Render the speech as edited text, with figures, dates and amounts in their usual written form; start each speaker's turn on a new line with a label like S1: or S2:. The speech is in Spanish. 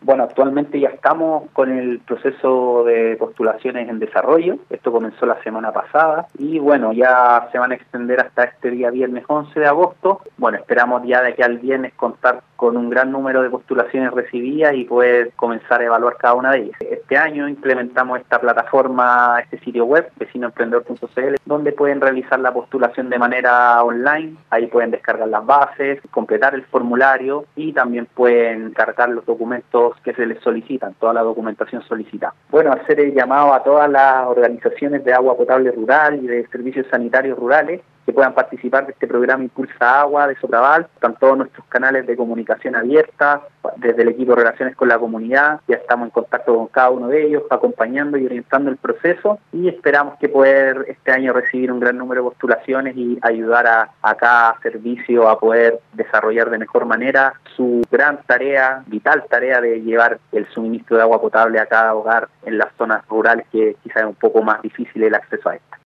S1: Bueno, actualmente ya estamos con el proceso de postulaciones en desarrollo. Esto comenzó la semana pasada y bueno, ya se van a extender hasta este día viernes 11 de agosto. Bueno, esperamos ya de aquí al viernes contar con un gran número de postulaciones recibidas y poder comenzar a evaluar cada una de ellas. Este año implementamos esta plataforma, este sitio web, vecinoemprendedor.cl, donde pueden realizar la postulación de manera online. Ahí pueden descargar las bases, completar el formulario y también pueden cargar los documentos que se les solicitan, toda la documentación solicitada. Bueno, hacer el llamado a todas las organizaciones de agua potable rural y de servicios sanitarios rurales que puedan participar de este programa Impulsa Agua de Sopraval. Están todos nuestros canales de comunicación abiertas, desde el equipo de Relaciones con la Comunidad, ya estamos en contacto con cada uno de ellos, acompañando y orientando el proceso, y esperamos que poder este año recibir un gran número de postulaciones y ayudar a cada servicio a poder desarrollar de mejor manera su gran tarea, vital tarea de llevar el suministro de agua potable a cada hogar en las zonas rurales que quizás es un poco más difícil el acceso a esta.